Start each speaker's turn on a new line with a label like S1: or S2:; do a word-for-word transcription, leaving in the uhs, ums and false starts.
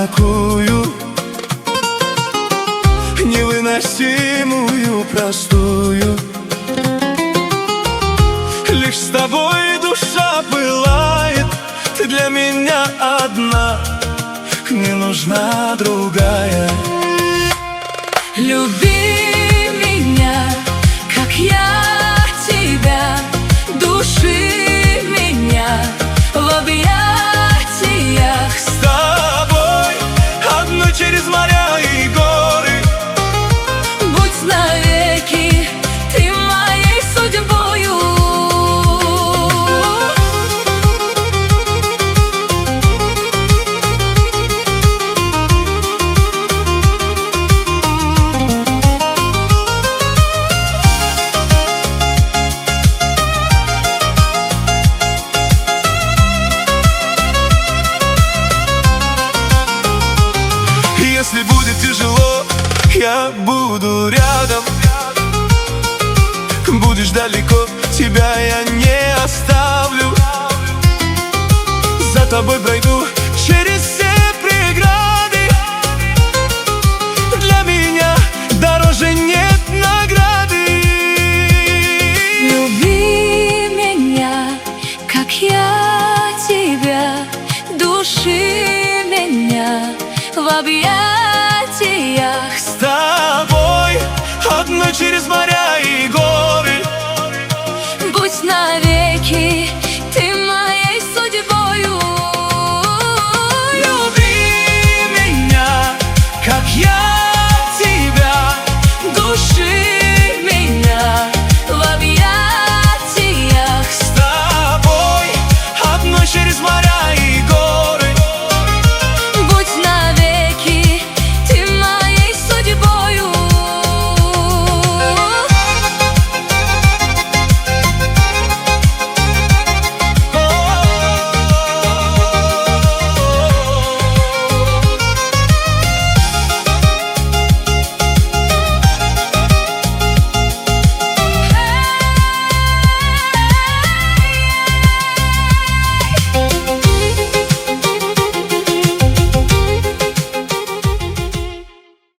S1: такую невыносимую, простую. Лишь с тобой душа пылает, ты для меня одна, не нужна другая.
S2: Люби меня, как я тебя, души меня в объятиях.
S1: С тобой одной через моря и горы,
S2: будь навеки ты моей судьбою.
S1: Если будет тяжело, я буду рядом. Будешь далеко, тебя я не оставлю. За тобой пройду через